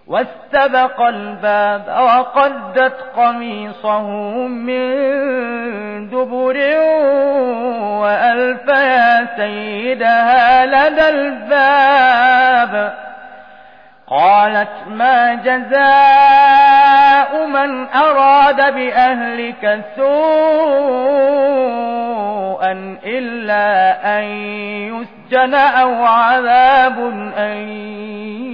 واستبق الباب وقدت قميصه من دبر وألف يا سيدها لدى الباب. قالت ما جزاء من أراد بأهلك سوءا إلا أن يسجن أو عذاب أليم.